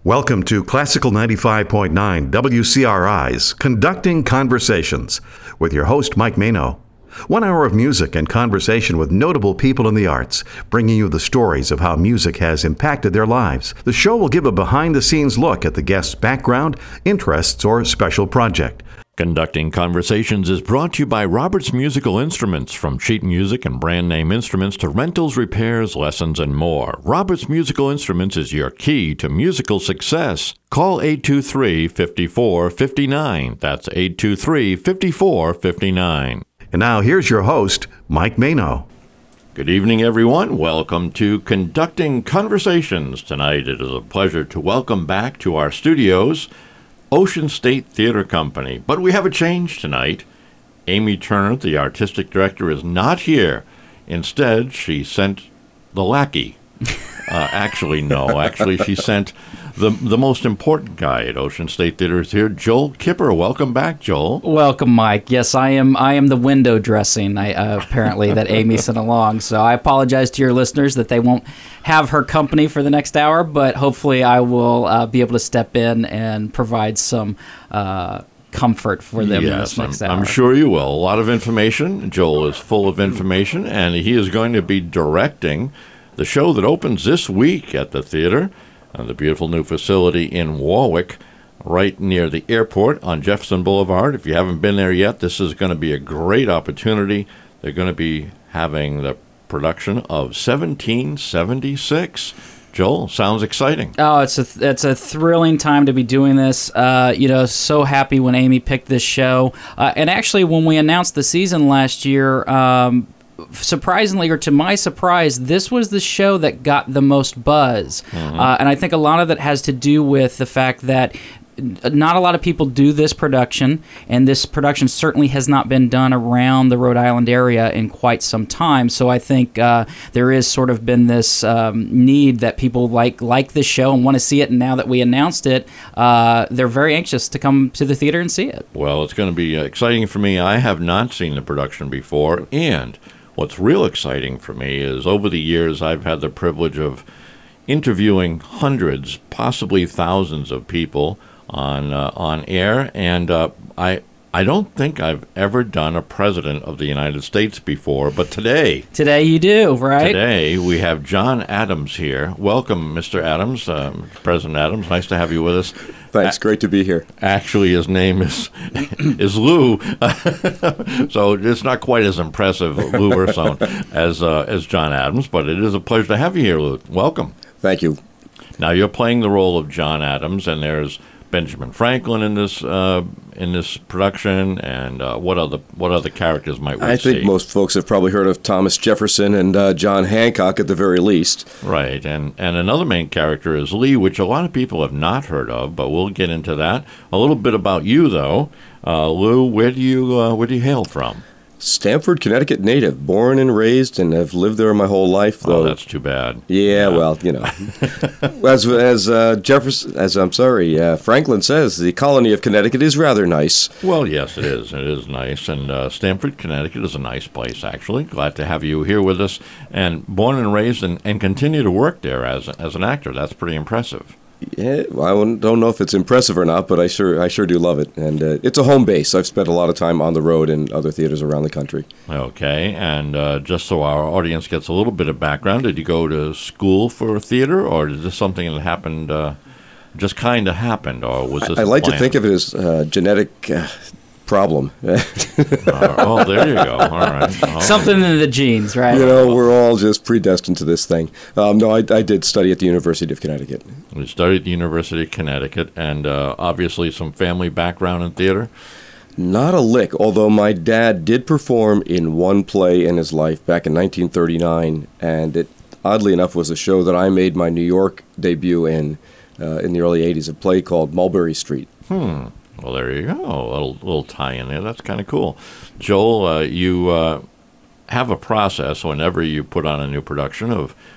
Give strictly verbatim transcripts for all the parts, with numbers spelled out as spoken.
Welcome to Classical ninety-five point nine W C R I's Conducting Conversations with your host, Mike Mano. One hour of music and conversation with notable people in the arts, bringing you the stories of how music has impacted their lives. The show will give a behind-the-scenes look at the guest's background, interests, or special project. Conducting Conversations is brought to you by Roberts Musical Instruments. From sheet music and brand name instruments to rentals, repairs, lessons, and more. Roberts Musical Instruments is your key to musical success. Call eight two three, five four five nine. That's eight two three, five four five nine. And now here's your host, Mike Mano. Good evening, everyone. Welcome to Conducting Conversations. Tonight it is a pleasure to welcome back to our studios Ocean State Theater Company. But we have a change tonight. Amy Turner, the artistic director, is not here. Instead, she sent the lackey. Uh, actually, no. Actually, she sent the the most important guy at Ocean State Theater is here, Joel Kipper. Welcome back, Joel. Welcome, Mike. Yes, I am I am the window dressing, I, uh, apparently, that Amy sent along. So I apologize to your listeners that they won't have her company for the next hour, but hopefully I will uh, be able to step in and provide some uh, comfort for them yes, in this next I'm, hour. I'm sure you will. A lot of information. Joel is full of information, and he is going to be directing the show that opens this week at the theater, uh, the beautiful new facility in Warwick, right near the airport on Jefferson Boulevard. If you haven't been there yet, this is going to be a great opportunity. They're going to be having the production of seventeen seventy-six. Joel, sounds exciting. Oh, it's a it's a thrilling time to be doing this. Uh, you know, so happy when Amy picked this show. Uh, and actually, when we announced the season last year, um, surprisingly, or to my surprise, this was the show that got the most buzz. Mm-hmm. Uh, and I think a lot of that has to do with the fact that not a lot of people do this production, and this production certainly has not been done around the Rhode Island area in quite some time. So I think uh, there is sort of been this um, need that people like like this show and want to see it. And now that we announced it, uh, they're very anxious to come to the theater and see it. Well, it's going to be exciting for me. I have not seen the production before, and what's real exciting for me is over the years I've had the privilege of interviewing hundreds, possibly thousands of people on uh, on air, and uh, I I don't think I've ever done a president of the United States before, but today... Today you do, right? Today we have John Adams here. Welcome, Mister Adams, uh, President Adams. Nice to have you with us. Thanks, great to be here. Actually, his name is is Lou, so it's not quite as impressive, Lou Ursone, as, uh, as John Adams, but it is a pleasure to have you here, Lou. Welcome. Thank you. Now, you're playing the role of John Adams, and there's Benjamin Franklin in this uh, in this production, and uh, what other what other characters might we I see? think most folks have probably heard of Thomas Jefferson and uh, John Hancock at the very least. Right, and and another main character is Lee, which a lot of people have not heard of, but we'll get into that. A little bit about you, though, uh, Lou. Where do you uh, where do you hail from? Stamford, Connecticut native, born and raised, and have lived there my whole life. Though. Oh, that's too bad. Yeah, yeah. well, you know, as as uh, Jefferson, as I'm sorry, uh, Franklin says, the colony of Connecticut is rather nice. Well, yes, it is. It is nice, and uh, Stamford, Connecticut is a nice place. Actually, glad to have you here with us. And born and raised, and, and continue to work there as as an actor. That's pretty impressive. Yeah, well, I don't know if it's impressive or not, but I sure I sure do love it. And uh, it's a home base. I've spent a lot of time on the road in other theaters around the country. Okay, and uh, just so our audience gets a little bit of background, did you go to school for theater, or is this something that happened, uh, just kind of happened, or was this I, I like plan? to think of it as a genetic uh, problem. uh, oh, there you go. All right. Oh. Something in the genes, right? You know, we're all just predestined to this thing. Um, no, I, I did study at the University of Connecticut. You studied at the University of Connecticut, and uh, obviously some family background in theater? Not a lick, although my dad did perform in one play in his life back in nineteen thirty-nine, and it, oddly enough, was a show that I made my New York debut in uh, in the early eighties, a play called Mulberry Street. Hmm. Well, there you go. A little, little tie in there. That's kind of cool. Joel, uh, you uh, have a process whenever you put on a new production of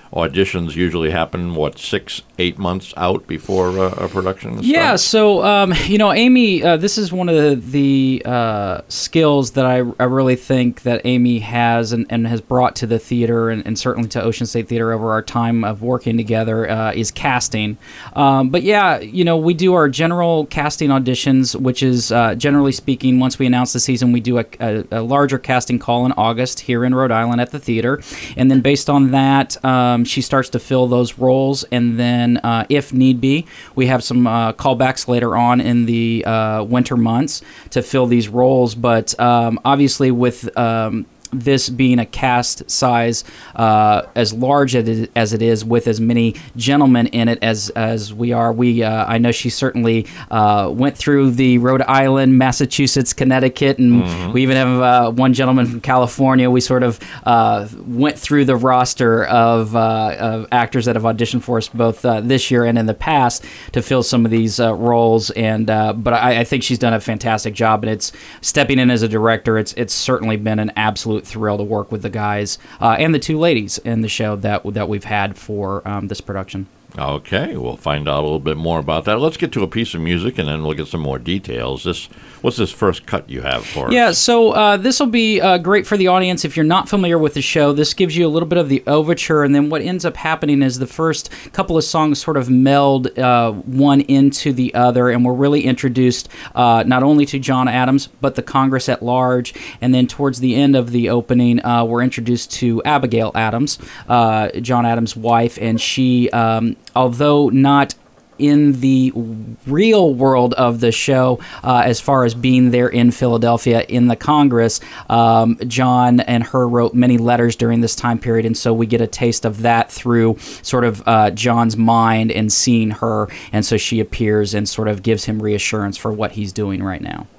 auditions usually happen, what, six, eight months out before uh, a production starts? Yeah, so, um, you know, Amy, uh, this is one of the, the uh, skills that I, I really think that Amy has and, and has brought to the theater and, and certainly to Ocean State Theater over our time of working together uh, is casting. Um, but yeah, you know, we do our general casting auditions, which is, uh, generally speaking, once we announce the season, we do a, a, a larger casting call in August here in Rhode Island at the theater. And then based on that, um, she starts to fill those roles, and then uh, if need be, we have some uh, callbacks later on in the uh, winter months to fill these roles. But um, obviously with um, this being a cast size uh, as large as it, as it is, with as many gentlemen in it as as we are, we uh, I know she certainly uh, went through the Rhode Island, Massachusetts, Connecticut, and mm-hmm. we even have uh, one gentleman from California. We sort of uh, went through the roster of, uh, of actors that have auditioned for us both uh, this year and in the past to fill some of these uh, roles. And uh, but I, I think she's done a fantastic job, and it's stepping in as a director. It's it's certainly been an absolute thrill to work with the guys uh, and the two ladies in the show that that we've had for um, this production. Okay, we'll find out a little bit more about that. Let's get to a piece of music, and then we'll get some more details. This, what's this first cut you have for us? Yeah, so uh, this will be uh, great for the audience. If you're not familiar with the show, this gives you a little bit of the overture, and then what ends up happening is the first couple of songs sort of meld uh, one into the other, and we're really introduced uh, not only to John Adams, but the Congress at large, and then towards the end of the opening, uh, we're introduced to Abigail Adams, uh, John Adams' wife, and she... Um, although not in the real world of the show, uh, as far as being there in Philadelphia in the Congress, um, John and her wrote many letters during this time period, and so we get a taste of that through sort of uh, John's mind and seeing her, and so she appears and sort of gives him reassurance for what he's doing right now.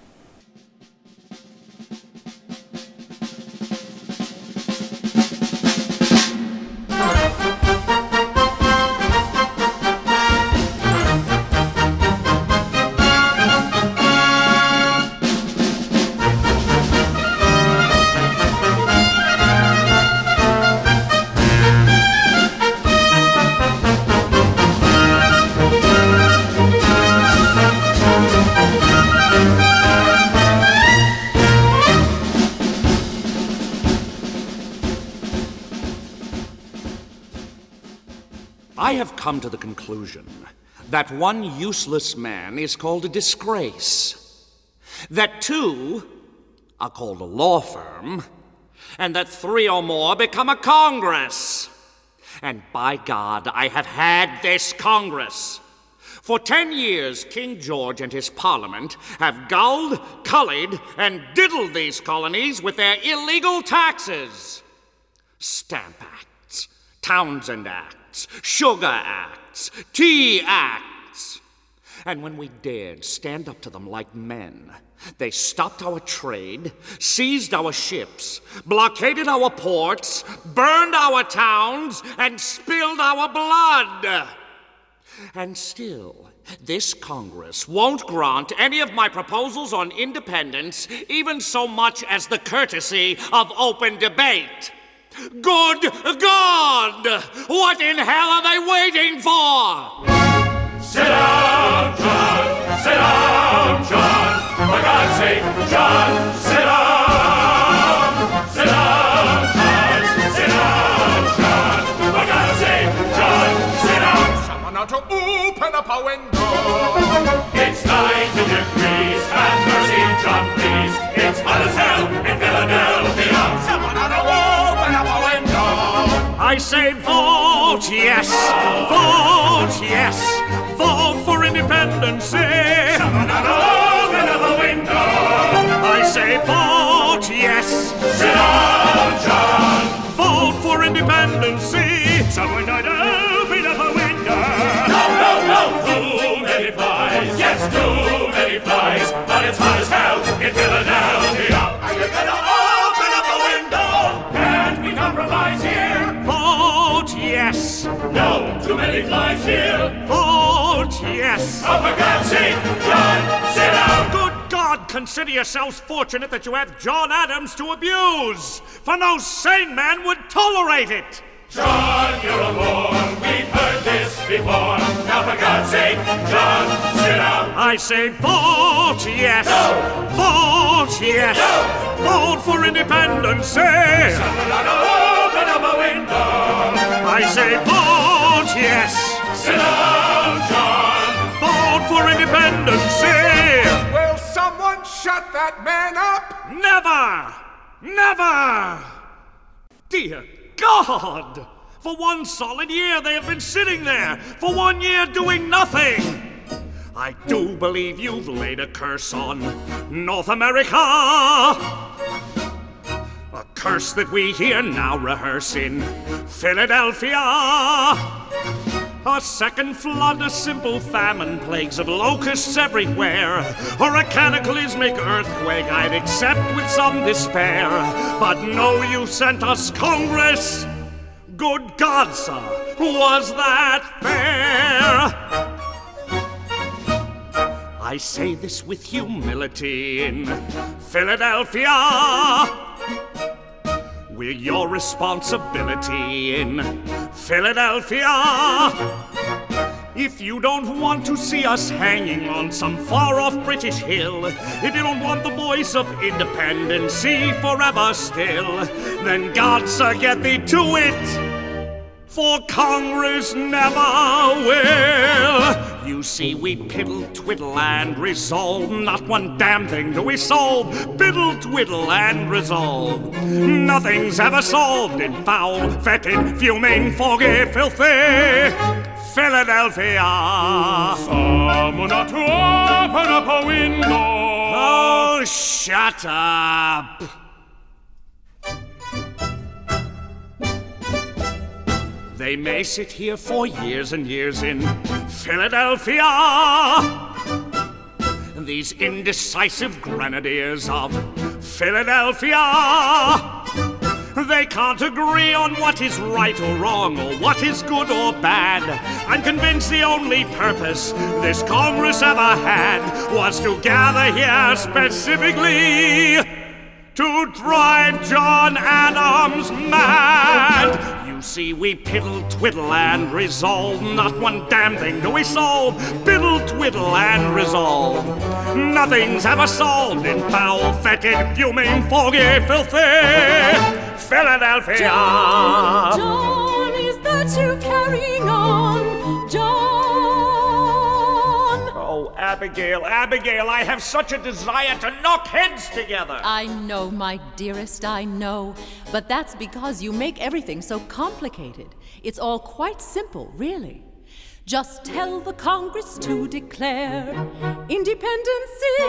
I have come to the conclusion that one useless man is called a disgrace, that two are called a law firm, and that three or more become a Congress. And by God, I have had this Congress. For ten years, King George and his Parliament have gulled, cullied, and diddled these colonies with their illegal taxes. Stamp Acts, Townsend Acts, Sugar Acts, Tea Acts. And when we dared stand up to them like men, they stopped our trade, seized our ships, blockaded our ports, burned our towns, and spilled our blood. And still, this Congress won't grant any of my proposals on independence, even so much as the courtesy of open debate. Good God! What in hell are they waiting for? Sit down, John! Sit down, John! For God's sake, John, sit down! Sit down, John! Sit down, John! For God's sake, John, sit down! Someone ought to open up a window! It's ninety degrees, have mercy, John, please! It's hot as hell in Philadelphia! Someone ought to open up a window! I say vote yes! Vote yes! Vote for independence! Someone ought to open up a window! I say vote yes! Sit down, John! Vote for independence! Someone ought to open up a window! No, no, no! Too many flies! Yes, too many flies! But it's hot as hell in Philadelphia! Are you gonna open up a window? Can't we compromise here? Vote yes! No, too many flies here! Vote yes! Oh, for God's sake, John, sit down! Good God, consider yourselves fortunate that you have John Adams to abuse, for no sane man would tolerate it. John, you're alone. We've heard this before. Now, for God's sake, John, sit down. I say vote yes. No. Vote yes. No. Vote for independence. Say. Someone open up a window. I say vote yes. Sit down, John. Vote for independence. Say. Will someone shut that man up? Never. Never. Dear God. For one solid year they have been sitting there. For one year doing nothing. I do believe you've laid a curse on North America. A curse that we here now rehearse in Philadelphia. A second flood, a simple famine, plagues of locusts everywhere, or a cataclysmic earthquake I'd accept with some despair. But no, you sent us Congress. Good God, sir, was that fair? I say this with humility in Philadelphia. We're your responsibility in Philadelphia. If you don't want to see us hanging on some far-off British hill, if you don't want the voice of independency forever still, then God, sir, get thee to it, for Congress never will. You see, we piddle, twiddle, and resolve. Not one damn thing do we solve. Piddle, twiddle, and resolve. Nothing's ever solved in foul, fetid, fuming, foggy, filthy Philadelphia. Someone ought to open up a window. Oh, shut up. They may sit here for years and years in Philadelphia. These indecisive grenadiers of Philadelphia. They can't agree on what is right or wrong, or what is good or bad. I'm convinced the only purpose this Congress ever had was to gather here specifically to drive John Adams mad. You see, we piddle, twiddle, and resolve. Not one damn thing do we solve. Piddle, twiddle, and resolve. Nothing's ever solved in foul, fetid, fuming, foggy, filthy Philadelphia. John, John, is that you carrying on? John. Oh, Abigail, Abigail, I have such a desire to knock heads together. I know, my dearest, I know. But that's because you make everything so complicated. It's all quite simple, really. Just tell the Congress to declare independency.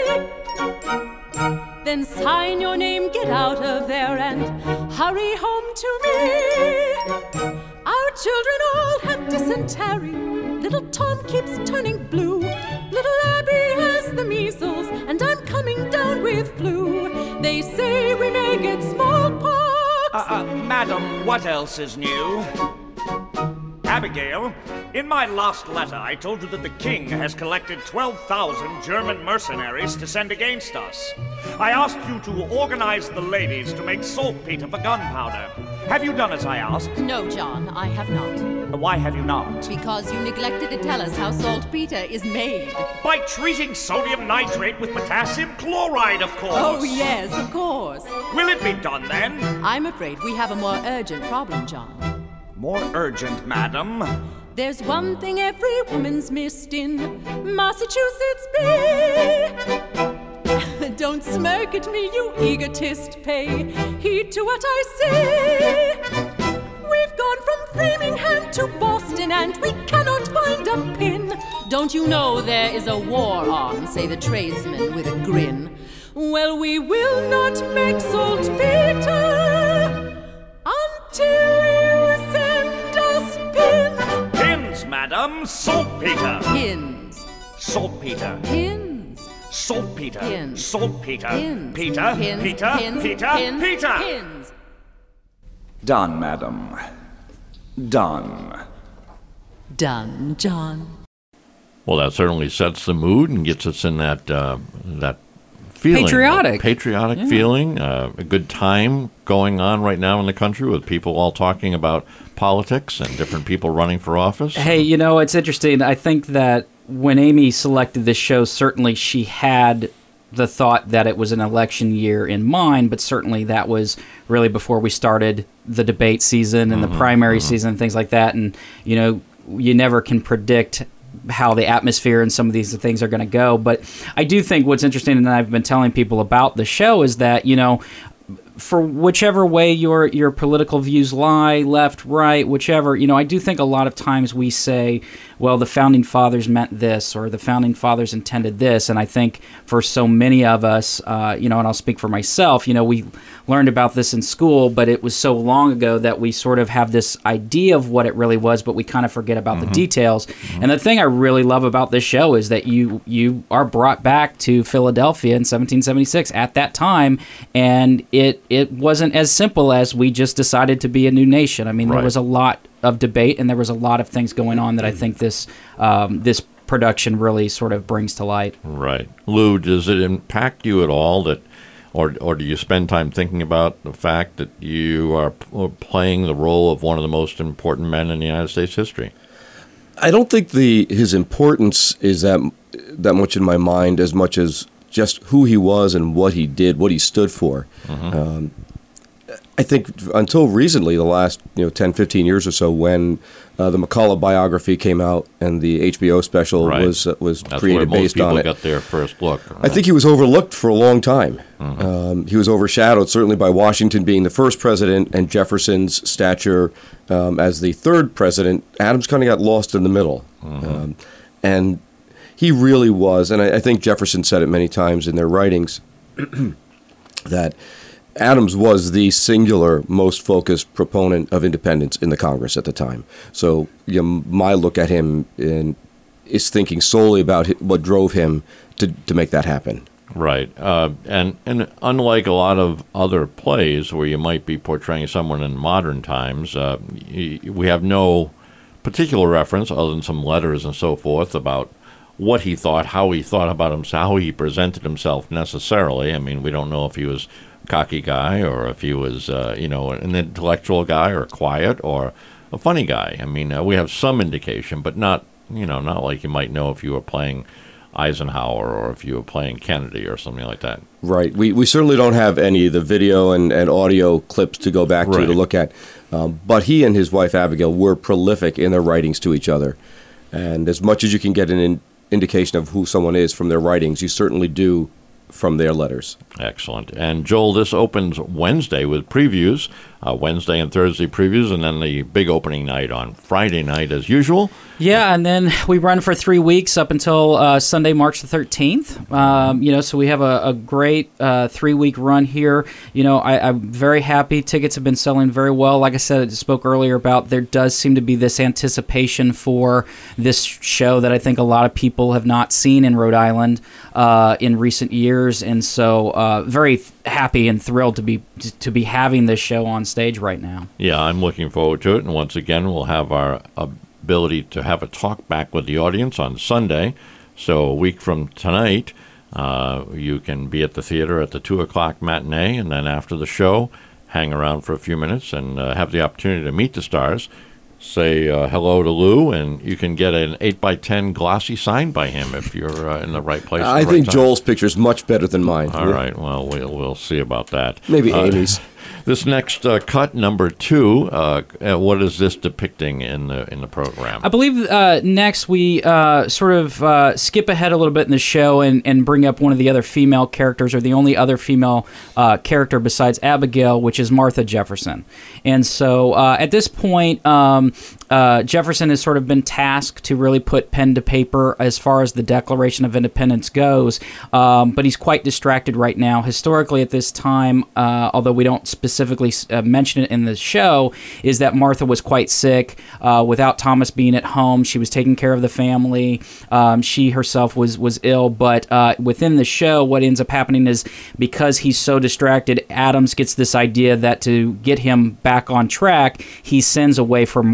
Then sign your name, get out of there, and hurry home to me. Our children all have dysentery. Little Tom keeps turning blue. Little Abby has the measles, and I'm coming down with flu. They say we may get smallpox. Uh, uh, madam, what else is new? Abigail, in my last letter, I told you that the king has collected twelve thousand German mercenaries to send against us. I asked you to organize the ladies to make saltpeter for gunpowder. Have you done as I asked? No, John, I have not. Why have you not? Because you neglected to tell us how saltpeter is made. By treating sodium nitrate with potassium chloride, of course. Oh, yes, of course. Will it be done then? I'm afraid we have a more urgent problem, John. More urgent, madam. There's one thing every woman's missed in Massachusetts Bay. Don't smirk at me, you egotist. Pay heed to what I say. We've gone from Framingham to Boston, and we cannot find a pin. Don't you know there is a war on, say the tradesman with a grin. Well, we will not make saltpeter until you send us pins. Pins, madam. Saltpeter. Pins. Saltpeter. Pins. Saltpeter. Pins. Saltpeter. Pins. Peter. Pins. Peter. Pins. Peter. Pins. Peter. Pins. Done, madam. Done. Done, John. Well, that certainly sets the mood and gets us in that uh, that feeling. Patriotic. A patriotic Yeah. feeling, uh, a good time going on right now in the country with people all talking about politics and different people running for office. Hey, you know, it's interesting. I think that when Amy selected this show, certainly she had the thought that it was an election year in mind, but certainly that was really before we started the debate season and Mm-hmm, the primary season and things like that. And, you know, you never can predict how the atmosphere and some of these things are going to go. But I do think what's interesting, and I've been telling people about the show, is that, you know, for whichever way your your political views lie, left, right, whichever, you know, I do think a lot of times we say, well, the Founding Fathers meant this, or the Founding Fathers intended this, and I think for so many of us, uh, you know, and I'll speak for myself, you know, we learned about this in school, but it was so long ago that we sort of have this idea of what it really was, but we kind of forget about mm-hmm. the details. Mm-hmm. And the thing I really love about this show is that you you are brought back to Philadelphia in seventeen seventy-six at that time, and it it wasn't as simple as we just decided to be a new nation. I mean, right. there was a lot of debate, and there was a lot of things going on that I think this um, this production really sort of brings to light. Right. Lou, does it impact you at all that, or or do you spend time thinking about the fact that you are p- playing the role of one of the most important men in the United States history? I don't think the his importance is that that much in my mind as much as just who he was and what he did, what he stood for. Mm-hmm. Um, I think until recently, the last you know ten, fifteen years or so, when uh, the McCullough biography came out and the H B O special right. was uh, was That's created where most based people on it. got their first look. I think he was overlooked for a long time. Mm-hmm. Um, he was overshadowed certainly by Washington being the first president and Jefferson's stature um, as the third president. Adams kind of got lost in the middle, mm-hmm. um, and he really was. And I, I think Jefferson said it many times in their writings that Adams was the singular, most focused proponent of independence in the Congress at the time. So you know, my look at him in, is thinking solely about what drove him to, to make that happen. Right. Uh, and, and unlike a lot of other plays where you might be portraying someone in modern times, uh, y- we have no particular reference other than some letters and so forth about what he thought, how he thought about himself, how he presented himself necessarily. I mean, we don't know if he was cocky guy or if he was, uh, you know, an intellectual guy or quiet or a funny guy. I mean, uh, we have some indication, but not, you know, not like you might know if you were playing Eisenhower or if you were playing Kennedy or something like that. Right. We we certainly don't have any of the video and, and audio clips to go back to right. to look at. Um, but he and his wife Abigail were prolific in their writings to each other. And as much as you can get an in, indication of who someone is from their writings, you certainly do from their letters. Excellent. And Joel, this opens Wednesday with previews, uh, Wednesday and Thursday previews, and then the big opening night on Friday night as usual. Yeah, and then we run for three weeks up until uh, Sunday, March the thirteenth. Um, you know, so we have a, a great uh, three-week run here. You know, I, I'm very happy. Tickets have been selling very well. Like I said, I spoke earlier about there does seem to be this anticipation for this show that I think a lot of people have not seen in Rhode Island uh, in recent years, and so uh, very happy and thrilled to be to be having this show on stage right now. Yeah, I'm looking forward to it, and once again, we'll have our ability to have a talk back with the audience on Sunday. So a week from tonight, uh, you can be at the theater at the two o'clock matinee, and then after the show, hang around for a few minutes and uh, have the opportunity to meet the stars. Say uh, hello to Lou, and you can get an eight by ten glossy signed by him if you're uh, in the right place. I the right think time. Joel's picture is much better than mine. All right, well, we'll, we'll see about that. Maybe uh, Amy's. This next uh, cut, number two, uh, uh, what is this depicting in the in the program? I believe uh, next we uh, sort of uh, skip ahead a little bit in the show and, and bring up one of the other female characters, or the only other female uh, character besides Abigail, which is Martha Jefferson. And so uh, at this point, um, uh, Jefferson has sort of been tasked to really put pen to paper as far as the Declaration of Independence goes, um, but he's quite distracted right now. Historically, at this time, uh, although we don't specifically uh, mention it in the show, is that Martha was quite sick. Uh, without Thomas being at home, she was taking care of the family. Um, she herself was was ill, but uh, within the show, what ends up happening is because he's so distracted, Adams gets this idea that to get him back on track, he sends away for Martha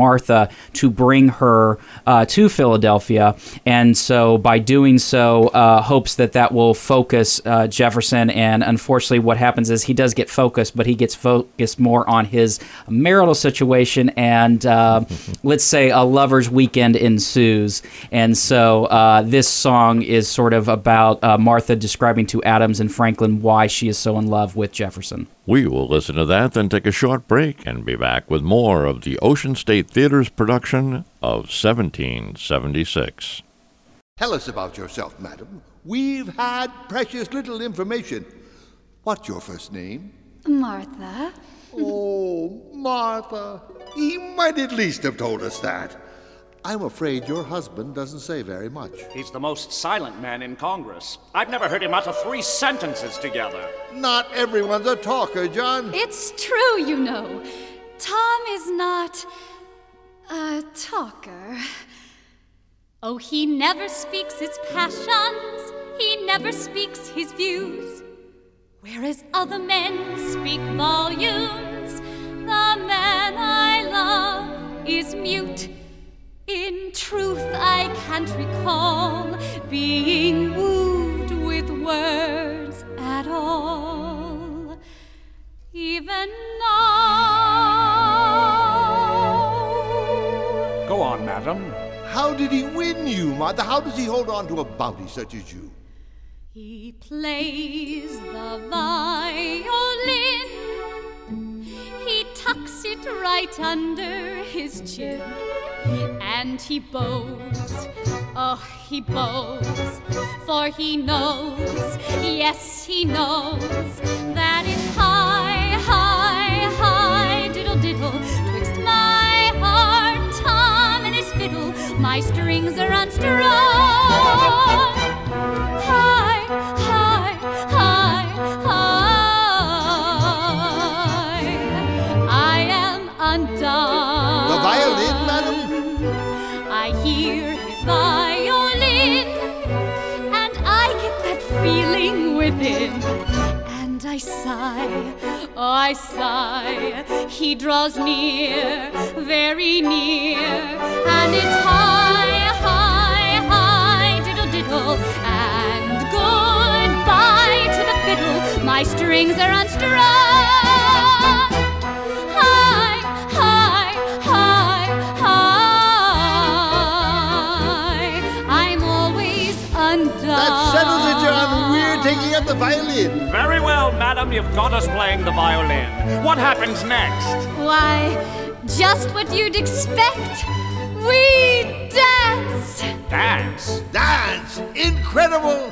uh, to bring her uh, to Philadelphia. And so by doing so, uh, hopes that that will focus uh, Jefferson. And unfortunately, what happens is he does get focused, but he gets focused more on his marital situation. And uh, let's say a lover's weekend ensues. And so uh, this song is sort of about uh, Martha describing to Adams and Franklin why she is so in love with Jefferson. We will listen to that, then take a short break and be back with more of the Ocean State Theater's production of seventeen seventy-six. Tell us about yourself, madam. We've had precious little information. What's your first name? Martha. Oh, Martha. He might at least have told us that. I'm afraid your husband doesn't say very much. He's the most silent man in Congress. I've never heard him utter three sentences together. Not everyone's a talker, John. It's true, you know. Tom is not a talker. Oh, he never speaks his passions. He never speaks his views. Whereas other men speak volumes, the man I love is mute. In truth, I can't recall being wooed with words at all. Even now. Go on, madam. How did he win you, Martha? How does he hold on to a bounty such as you? He plays the violin. He tucks it right under his chin. And he bows, oh, he bows, for he knows, yes, he knows, that it's high, high, high, diddle, diddle, twixt my heart, Tom, and his fiddle, my strings are unstrung. High, high, high, high, I am undone. The violin, madam? I hear his violin, and I get that feeling within. And I sigh, oh, I sigh. He draws near, very near, and it's high, high, high, diddle, diddle, and goodbye to the fiddle. My strings are unstrung. High, high, high, high. I'm always undone. That settles it, John. We're taking up the violin. Very well, madam. You've got us playing the violin. What happens next? Why, just what you'd expect. We dance. Dance? Dance! Incredible!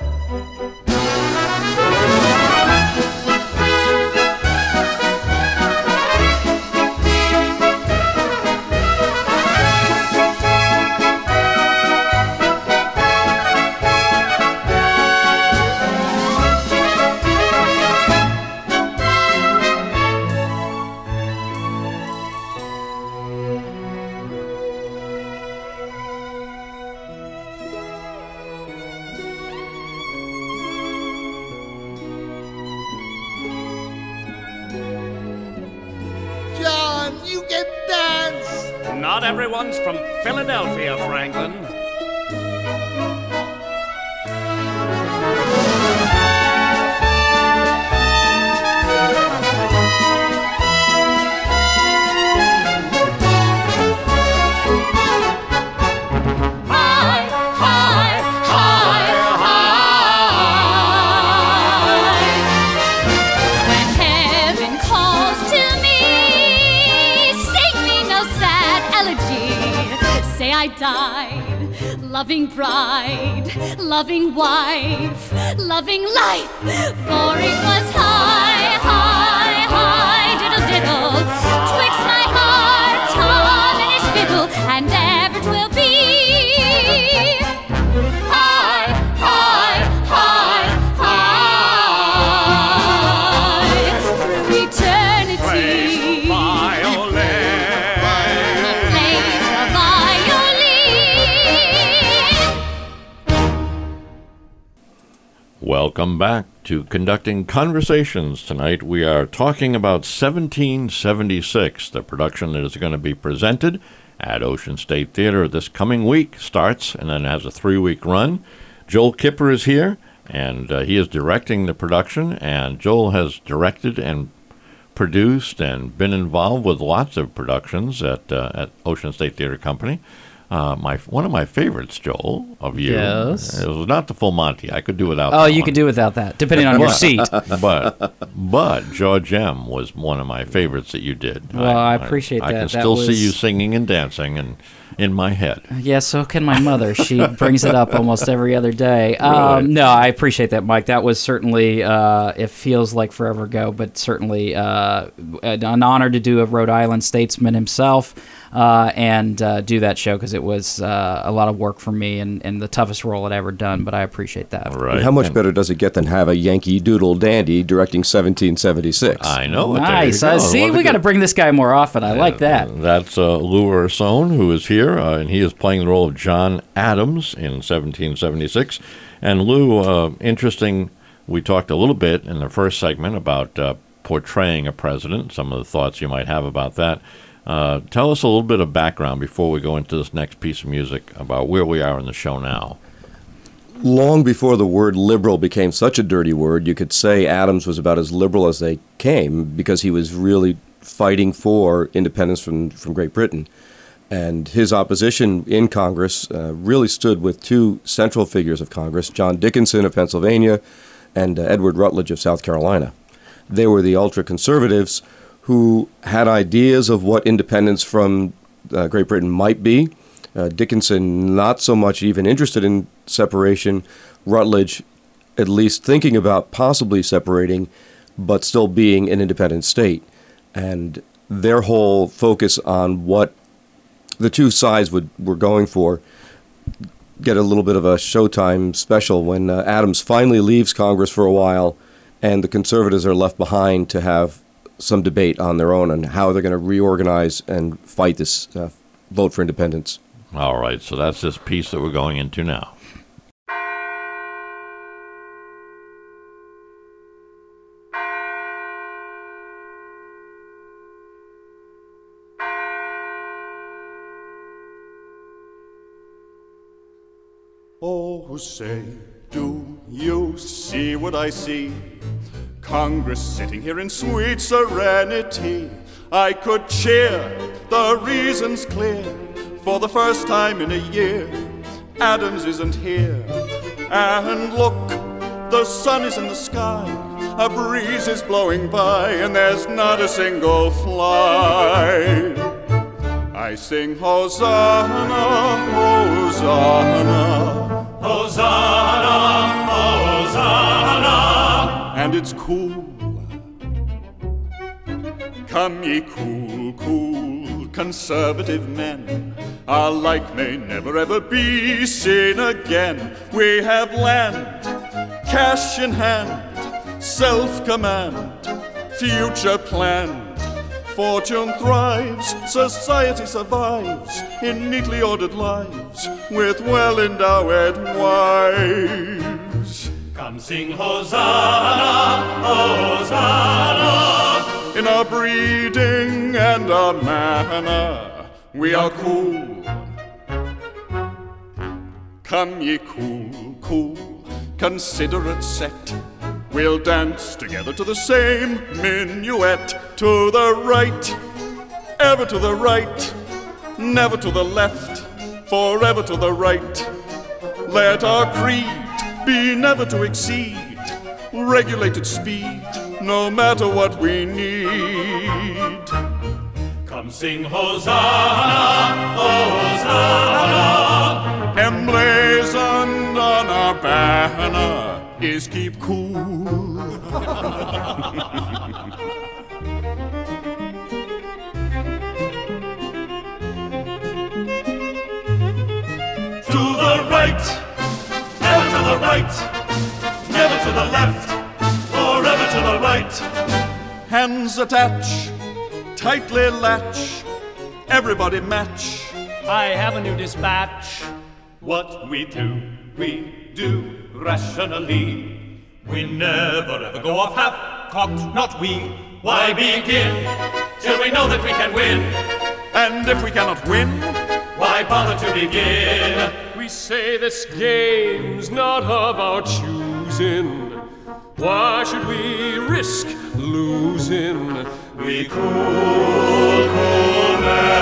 Not everyone's from Philadelphia, Franklin. I died, loving bride, loving wife, loving life, for it was high, high, high, diddle, diddle, twixt my heart, Tom, and his fiddle, and ever 'twill be. High, high, high, high, through eternity. Plays the violin. Plays the Welcome back to Conducting Conversations. Tonight we are talking about seventeen seventy-six, the production that is going to be presented at Ocean State Theater this coming week. Starts and then has a three-week run. Joel Kipper is here, and uh, he is directing the production, and Joel has directed and produced and been involved with lots of productions at uh, at Ocean State Theater Company. Uh, my one of my favorites, Joel, of you. Yes. It was not the Full Monty. I could do without. Oh, that you one. could do without that, depending on your seat. But but George M. was one of my favorites that you did. Well, I, I appreciate I, that. I can that still was... see you singing and dancing and in my head. Yeah, so can my mother. She brings it up almost every other day. Um, Really? no, I appreciate that, Mike. That was certainly, uh, it feels like forever ago, but certainly uh, an honor to do a Rhode Island statesman himself uh, and uh, do that show, because it was uh, a lot of work for me and, and the toughest role I'd ever done, but I appreciate that. Right. How much And- better does it get than have a Yankee Doodle dandy directing seventeen seventy-six? I know it. Nice. There you Uh, go. see, What a we got to good- bring this guy more often. I like that. That's uh, Lou Ursone, who is here, uh, and he is playing the role of John Adams in seventeen seventy-six. And Lou, uh, interesting, we talked a little bit in the first segment about uh, portraying a president, some of the thoughts you might have about that. Uh, tell us a little bit of background before we go into this next piece of music about where we are in the show now. Long before the word liberal became such a dirty word, you could say Adams was about as liberal as they came, because he was really fighting for independence from, from Great Britain. And his opposition in Congress uh, really stood with two central figures of Congress, John Dickinson of Pennsylvania and uh, Edward Rutledge of South Carolina. They were the ultra-conservatives who had ideas of what independence from uh, Great Britain might be. Uh, Dickinson not so much even interested in separation. Rutledge at least thinking about possibly separating, but still being an independent state. And their whole focus on what the two sides would were going for get a little bit of a Showtime special when uh, Adams finally leaves Congress for a while, and the conservatives are left behind to have some debate on their own on how they're going to reorganize and fight this uh, vote for independence. All right, so that's this piece that we're going into now. Oh, say, do you see what I see? Congress sitting here in sweet serenity. I could cheer, the reason's clear. For the first time in a year, Adams isn't here. And look, the sun is in the sky. A breeze is blowing by, and there's not a single fly. I sing Hosanna, Hosanna, Hosanna, Hosanna. And it's cool. Come ye cool, cool, conservative men. Our like may never ever be seen again. We have land, cash in hand, self-command, future planned. Fortune thrives, society survives in neatly ordered lives with well-endowed wives. Come sing Hosanna, Hosanna. In our breeding and our manner, we are cool. Come ye cool, cool, considerate set. We'll dance together to the same minuet. To the right, ever to the right, never to the left, forever to the right. Let our creed be never to exceed regulated speed, no matter what we need. Come sing Hosanna, Hosanna. Emblazoned on our banner is keep cool. To the right, never to the right, never to the left, forever to the right. Hands attach, tightly latch, everybody match. I have a new dispatch. What we do, we do rationally. We never ever go off half-cocked, not we. Why begin till we know that we can win? And if we cannot win, why bother to begin? We say this game's not of our choosing. Why should we risk losing? We cool, cool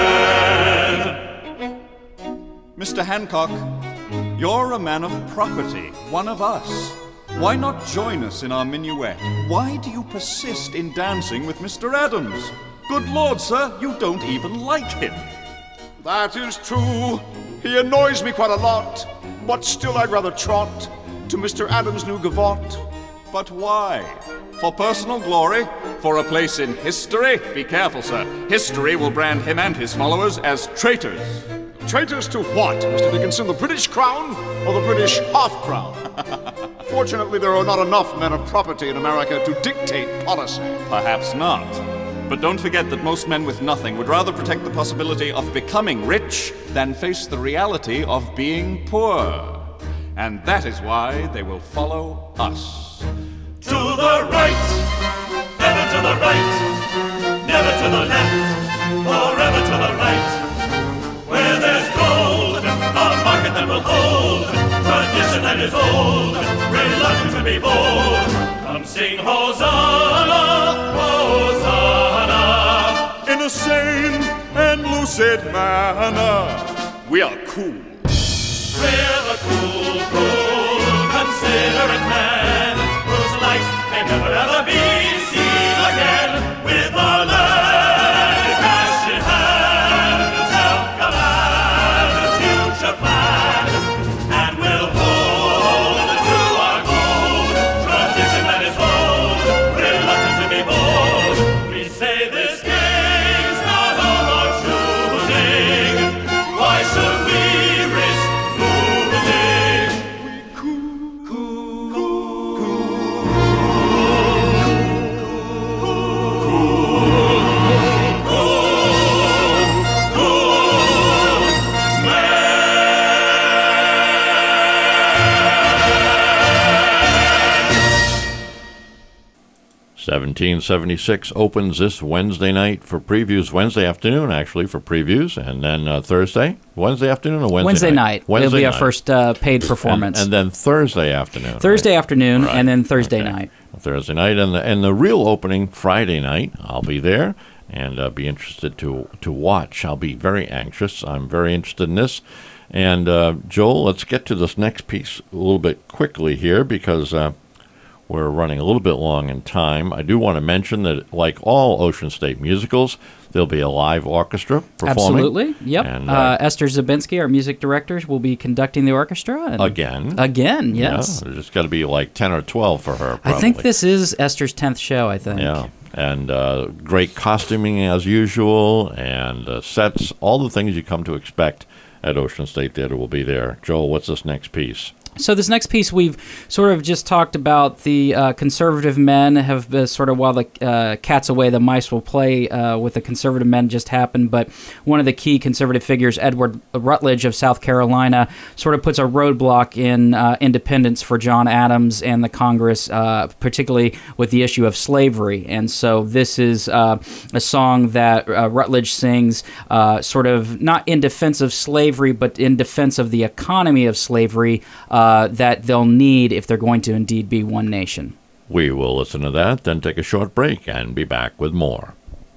men. Mister Hancock, you're a man of property, one of us. Why not join us in our minuet? Why do you persist in dancing with Mister Adams? Good Lord, sir, you don't even like him. That is true. He annoys me quite a lot. But still I'd rather trot to Mister Adams' new gavotte. But why? For personal glory? For a place in history? Be careful, sir. History will brand him and his followers as traitors. Traitors to what, Mister Dickinson? The British crown or the British half-crown? Fortunately, there are not enough men of property in America to dictate policy. Perhaps not. But don't forget that most men with nothing would rather protect the possibility of becoming rich than face the reality of being poor. And that is why they will follow us. To the right, ever to the right, never to the left, forever to the right. Where there's gold, a market that will hold, tradition that is old, reluctant to be bold. Come sing Hosanna, Hosanna. In a sane and lucid manner, we are cool. We're the cool, cool, considerate man, whose life may never ever be seen again. With our learned, cash in hand, self-command, future plan, and we'll hold to our gold, tradition that is old, reluctant to be bold. We say this game's not of our choosing. Why should we risk seventeen seventy-six opens this Wednesday night for previews, Wednesday afternoon, actually, for previews, and then uh, Thursday, Wednesday afternoon or Wednesday, Wednesday night? night? Wednesday It'll be night. our first uh, paid performance. And, and then Thursday afternoon. Thursday right? afternoon, Right. and then Thursday Okay. night. Thursday night, and the, and the real opening Friday night. I'll be there and uh, be interested to to watch. I'll be very anxious. I'm very interested in this. And uh, Joel, let's get to this next piece a little bit quickly here because uh, we're running a little bit long in time. I do want to mention that, like all Ocean State musicals, there'll be a live orchestra performing. Absolutely. Yep. And, uh, uh, Esther Zabinski, our music director, will be conducting the orchestra. And Again. Again, yes. Yeah, there's just got to be like ten or twelve for her, probably. I think this is Esther's tenth show, I think. Yeah. And uh, great costuming as usual, and uh, sets, all the things you come to expect at Ocean State Theater will be there. Joel, what's this next piece? So this next piece, we've sort of just talked about the uh, conservative men have been sort of, while the uh, cat's away, the mice will play uh, with the conservative men just happened, but one of the key conservative figures, Edward Rutledge of South Carolina, sort of puts a roadblock in uh, independence for John Adams and the Congress, uh, particularly with the issue of slavery. And so this is uh, a song that uh, Rutledge sings uh, sort of not in defense of slavery, but in defense of the economy of slavery, uh, Uh, that they'll need if they're going to indeed be one nation. We will listen to that, then take a short break and be back with more.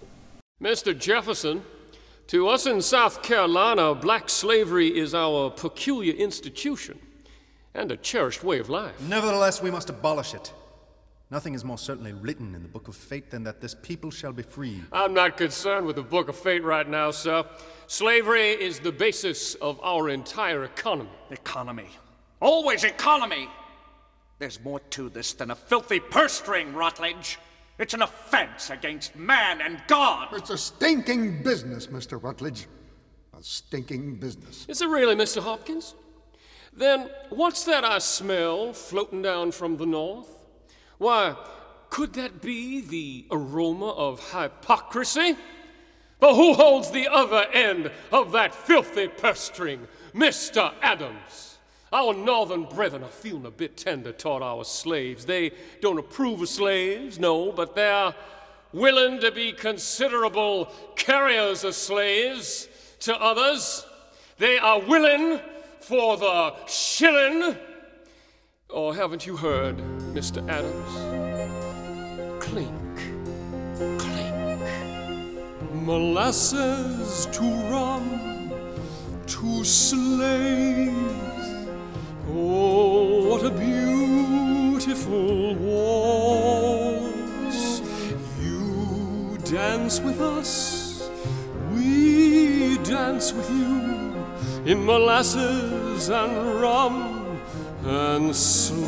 Mister Jefferson, to us in South Carolina, black slavery is our peculiar institution and a cherished way of life. Nevertheless, we must abolish it. Nothing is more certainly written in the Book of Fate than that this people shall be free. I'm not concerned with the Book of Fate right now, sir. Slavery is the basis of our entire economy. Economy. Always economy. There's more to this than a filthy purse string, Rutledge. It's an offense against man and God. It's a stinking business, Mister Rutledge. A stinking business. Is it really, Mister Hopkins? Then what's that I smell floating down from the north? Why, could that be the aroma of hypocrisy? But who holds the other end of that filthy purse string? Mister Adams. Our northern brethren are feeling a bit tender toward our slaves. They don't approve of slaves, no, but they're willing to be considerable carriers of slaves to others. They are willing for the shilling. Or haven't you heard, Mister Adams? Clink, clink. Molasses to rum, to slaves. Oh, what a beautiful waltz. You dance with us, we dance with you, in molasses and rum and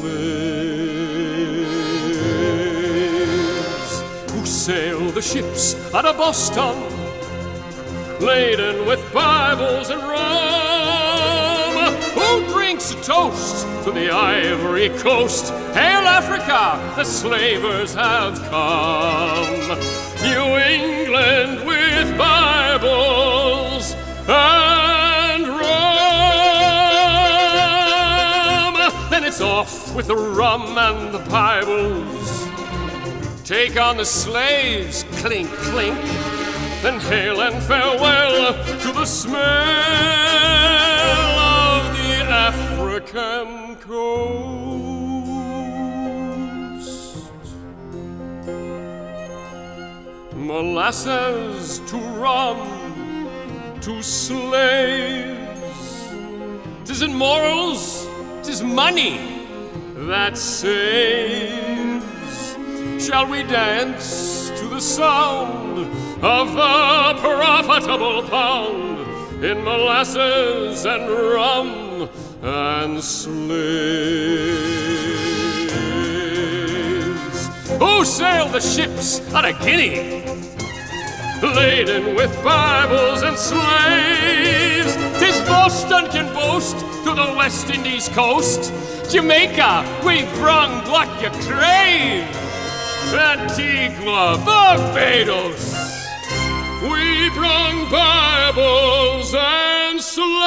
slaves. Who sail the ships out of Boston, laden with Bibles and rum? Who drinks a toast to the Ivory Coast? Hail Africa, the slavers have come. New England with Bibles and rum. Then it's off with the rum and the Bibles. Take on the slaves, clink, clink. Then hail and farewell to the smell of the African coast. Molasses to rum, to slaves. 'Tisn't morals, 'tis money that saves. Shall we dance to the sound of the profitable pound in molasses and rum and slaves? Who sailed the ships out of Guinea, laden with Bibles and slaves? 'Tis Boston can boast to the West Indies coast. Jamaica, we've brung what you crave. Antigua, Barbados, we brung Bibles and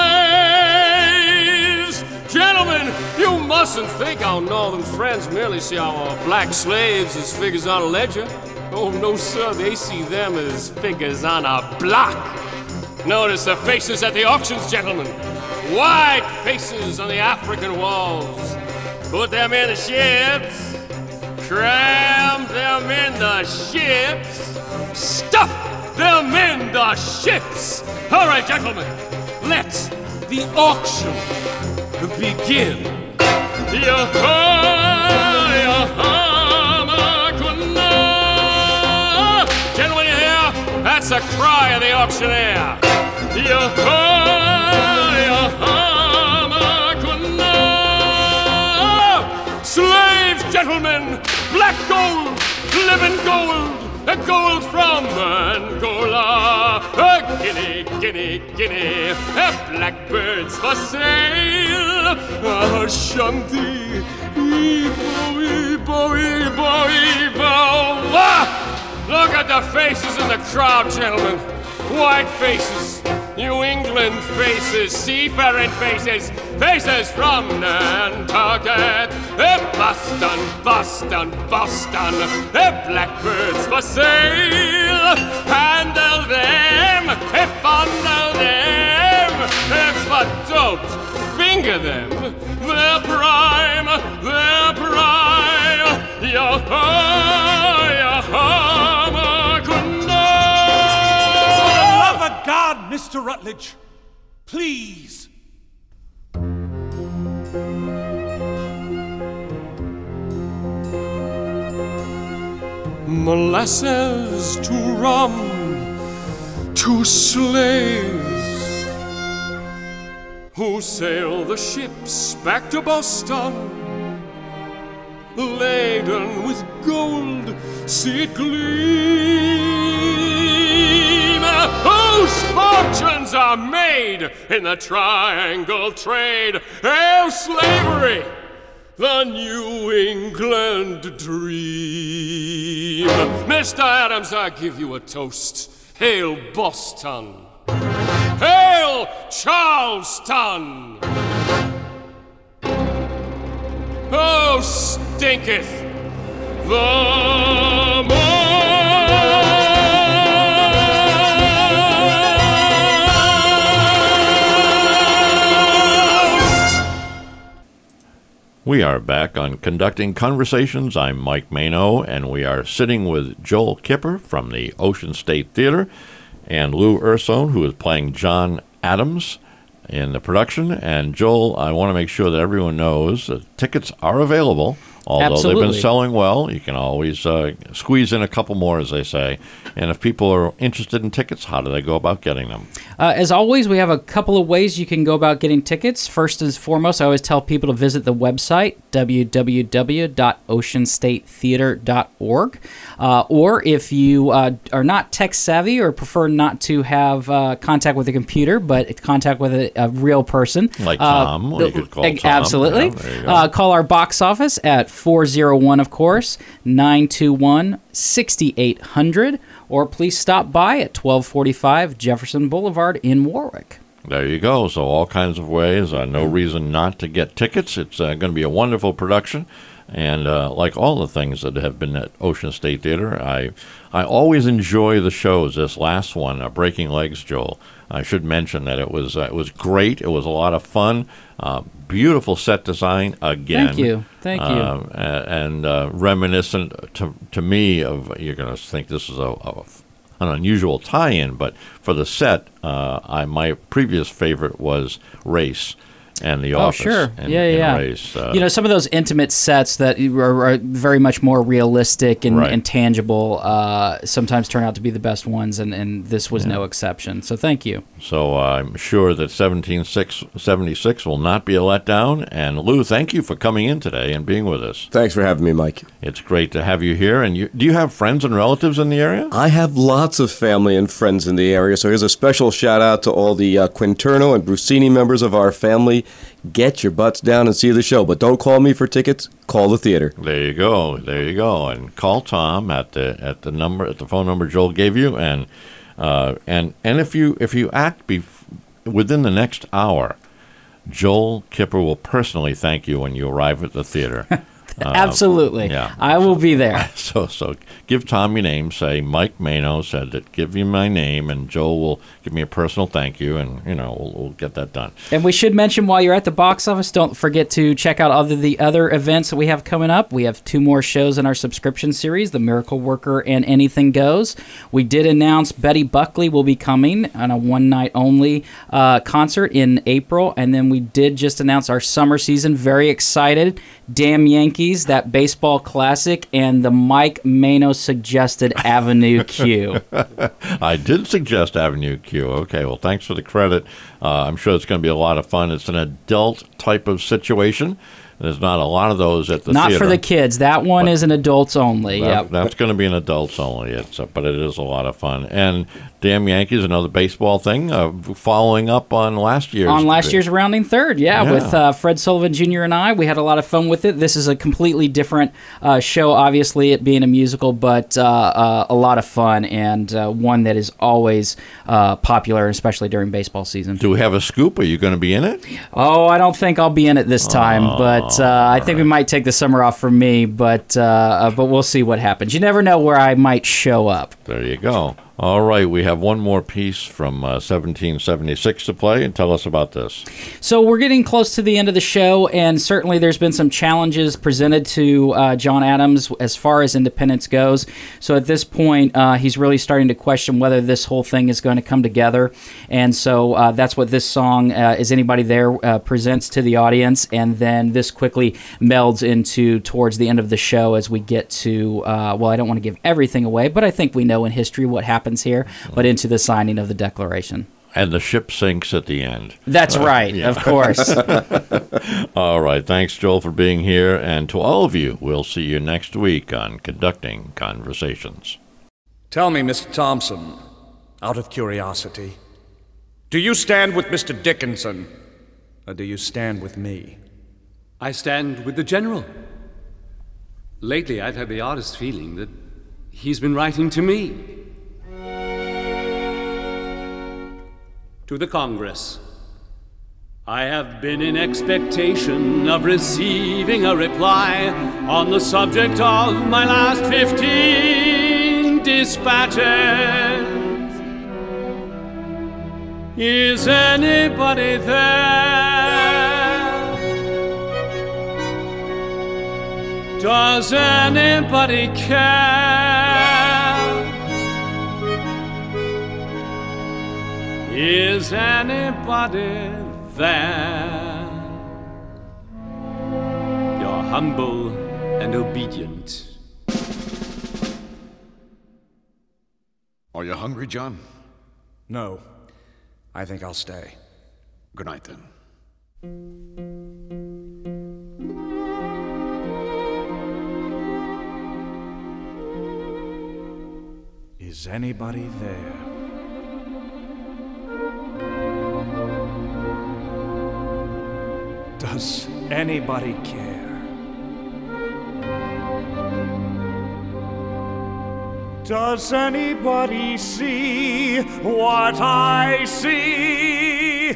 slaves. Gentlemen, you mustn't think our northern friends merely see our black slaves as figures on a ledger. Oh, no, sir, they see them as figures on a block. Notice the faces at the auctions, gentlemen. White faces on the African walls. Put them in the ships. Cram them in the ships. Stuff them in the ships. All right, gentlemen, let the auction begin. Gentlemen, you hear? That's the cry of the auctioneer. Slaves, gentlemen, black gold, living gold, a gold from Angola, a guinea, guinea, guinea, a blackbirds for sale, a shanty, ebo, ebo, ebo, ebo. Ah! Look at the faces in the crowd, gentlemen. White faces, New England faces, seafaring faces, faces from Nantucket, Boston, Boston, Boston, blackbirds for sale. Handle them, fondle them, but don't finger them. Their prime, their prime, yo-ho, yo-ho, God, Mister Rutledge, please. Molasses to rum, to slaves who sail the ships back to Boston, laden with gold, see it gleam, whose fortunes are made in the triangle trade. Hail slavery, the New England dream. Mister Adams, I give you a toast. Hail Boston. Hail Charleston. Oh, stinketh the morn. We are back on Conducting Conversations. I'm Mike Mano, and we are sitting with Joel Kipper from the Ocean State Theater and Lou Ursone, who is playing John Adams in the production. And Joel, I want to make sure that everyone knows that tickets are available. Although Absolutely. they've been selling well, you can always uh, squeeze in a couple more, as they say. And if people are interested in tickets, how do they go about getting them? Uh, as always, we have a couple of ways you can go about getting tickets. First and foremost, I always tell people to visit the website, w w w dot ocean state theater dot org. Uh, or if you uh, are not tech savvy or prefer not to have uh, contact with a computer, but contact with a, a real person. Like uh, Tom, or you could call uh, Tom. Absolutely. Yeah, there you go. Uh, call our box office at four oh one, of course, nine two one, six eight hundred, or please stop by at twelve forty-five Jefferson Boulevard in Warwick. There you go. So all kinds of ways. Uh, no reason not to get tickets. It's uh, going to be a wonderful production. And uh, like all the things that have been at Ocean State Theater, I I always enjoy the shows. This last one, uh, Breaking Legs, Joel, I should mention that it was uh, it was great. It was a lot of fun. Uh, beautiful set design again. Thank you. Thank you. Uh, and uh, reminiscent to to me of, you're going to think this is a, a an unusual tie-in, but for the set, uh, I my previous favorite was Race. And The Oh, Office. sure. And, yeah, and yeah. Race, uh, you know, some of those intimate sets that are, are very much more realistic and, Right. and tangible uh, sometimes turn out to be the best ones, and, and this was Yeah. no exception. So thank you. So uh, I'm sure that seventeen seventy-six will not be a letdown. And Lou, thank you for coming in today and being with us. Thanks for having me, Mike. It's great to have you here. And you, do you have friends and relatives in the area? I have lots of family and friends in the area, so here's a special shout out to all the uh, Quinterno and Brusini members of our family. Get your butts down and see the show, but don't call me for tickets. Call the theater. There you go. There you go. And call Tom at the at the number at the phone number Joel gave you. And uh, and and if you if you act be within the next hour, Joel Kipper will personally thank you when you arrive at the theater. Uh, Absolutely. Yeah. I will be there. So so give Tom your name. Say Mike Mano said that. Give you my name, and Joel will give me a personal thank you, and you know we'll, we'll get that done. And we should mention, while you're at the box office, don't forget to check out other the other events that we have coming up. We have two more shows in our subscription series, The Miracle Worker and Anything Goes. We did announce Betty Buckley will be coming on a one-night-only uh, concert in April, and then we did just announce our summer season. Very excited. Damn Yankees, that baseball classic, and the Mike Mano suggested Avenue Q. I did suggest Avenue Q. Okay, well, thanks for the credit. Uh, I'm sure it's going to be a lot of fun. It's an adult type of situation. There's not a lot of those at the Not theater. for the kids. That one But is an adults only. That, Yep. That's going to be an adults only. It's uh, but it is a lot of fun. And Damn Yankees, another baseball thing, uh, following up on last year's. On last year's Rounding Third, yeah, Yeah. with uh, Fred Sullivan Junior and I. We had a lot of fun with it. This is a completely different uh, show, obviously, it being a musical, but uh, uh, a lot of fun, and uh, one that is always uh, popular, especially during baseball season. Do we have a scoop? Are you going to be in it? Oh, I don't think I'll be in it this time, Oh, but uh, I think we might take the summer off for me, but, uh, uh, but we'll see what happens. You never know where I might show up. There you go. All right, we have one more piece from uh, seventeen seventy-six to play, and tell us about this. So we're getting close to the end of the show, and certainly there's been some challenges presented to uh, John Adams as far as independence goes. So at this point, uh, he's really starting to question whether this whole thing is going to come together. And so uh, that's what this song, uh, Is Anybody There, uh, presents to the audience. And then this quickly melds into towards the end of the show as we get to, uh, well, I don't want to give everything away, but I think we know in history what happens here, but into the signing of the Declaration. And the ship sinks at the end. That's Uh, right, yeah. of course. All right. Thanks, Joel, for being here. And to all of you, we'll see you next week on Conducting Conversations. Tell me, Mister Thompson, out of curiosity, do you stand with Mister Dickinson, or do you stand with me? I stand with the General. Lately, I've had the oddest feeling that he's been writing to me. To the Congress. I have been in expectation of receiving a reply on the subject of my last fifteen dispatches. Is anybody there? Does anybody care? Is anybody there? You're humble and obedient. Are you hungry, John? No. I think I'll stay. Good night, then. Is anybody there? Does anybody care? Does anybody see what I see?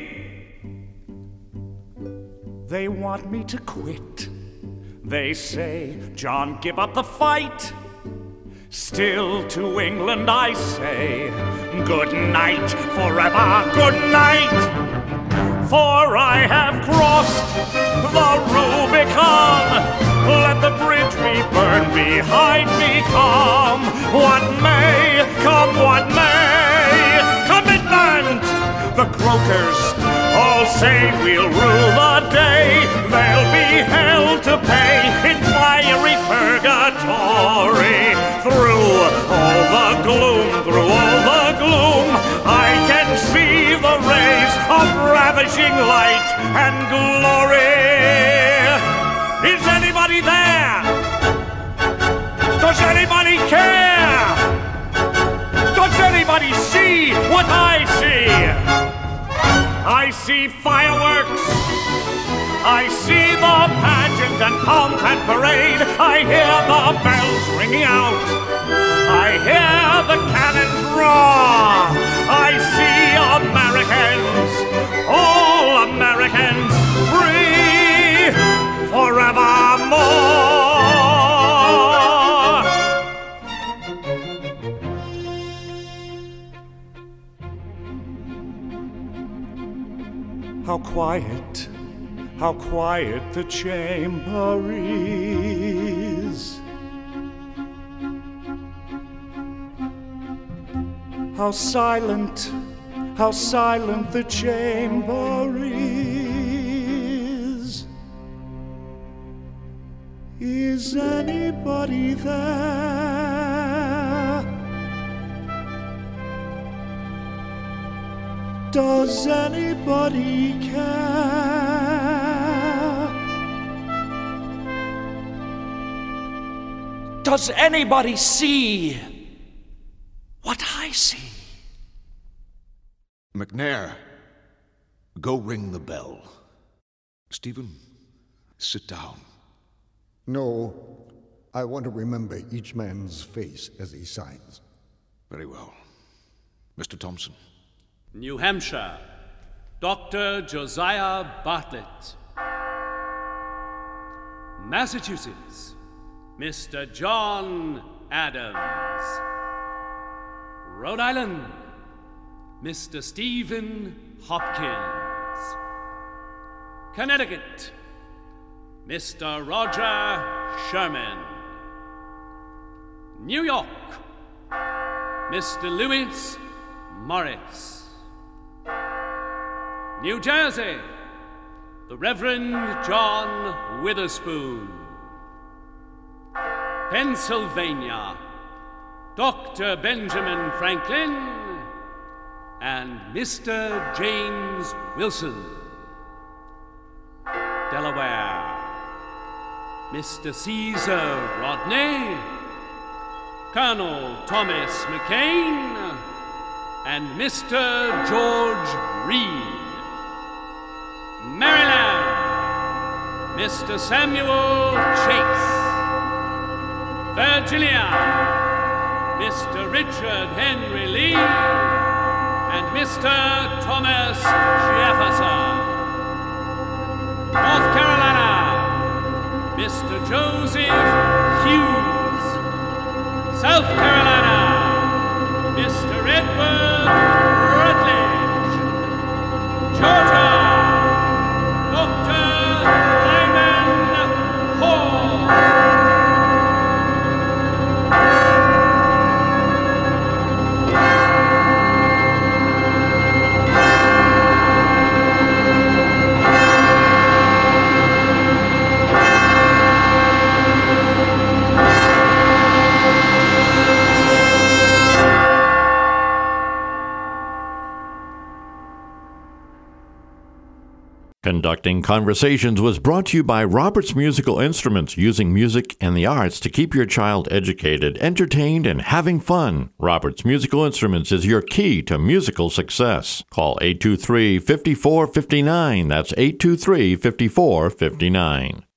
They want me to quit. They say, John, give up the fight. Still to England I say, good night, forever, good night. For I have crossed the Rubicon. Let the bridge we burn behind me come. What may, come what may. Commitment! The croakers all say we'll rule the day. They'll be hell to pay in fiery purgatory. Through all the gloom, through all the gloom, I can see the rays of ravishing light and glory. Is anybody there? Does anybody care? Does anybody see what I see? I see fireworks. I see the pageant and pomp and parade. I hear the bells ringing out. I hear the cannons roar. I see Americans, all Americans, free forevermore. How quiet, how quiet the chamber is. How silent, how silent the chamber is. Is anybody there? Does anybody care? Does anybody see what I see? McNair, go ring the bell. Stephen, sit down. No, I want to remember each man's face as he signs. Very well. Mister Thompson. New Hampshire, Doctor Josiah Bartlett. Massachusetts, Mister John Adams. Rhode Island, Mister Stephen Hopkins. Connecticut, Mister Roger Sherman. New York, Mister Lewis Morris. New Jersey, the Reverend John Witherspoon. Pennsylvania, Doctor Benjamin Franklin and Mister James Wilson. Delaware, Mister Caesar Rodney, Colonel Thomas McCain, and Mister George Reed. Maryland, Mister Samuel Chase. Virginia, Mister Richard Henry Lee, and Mister Thomas Jefferson. North Carolina, Mister Joseph Hughes. South Carolina, Mister Edward Rutledge. Georgia, Doctor Lyman Hall. Conducting Conversations was brought to you by Roberts Musical Instruments, using music and the arts to keep your child educated, entertained, and having fun. Roberts Musical Instruments is your key to musical success. Call eight two three, five four five nine. That's eight two three, five four five nine.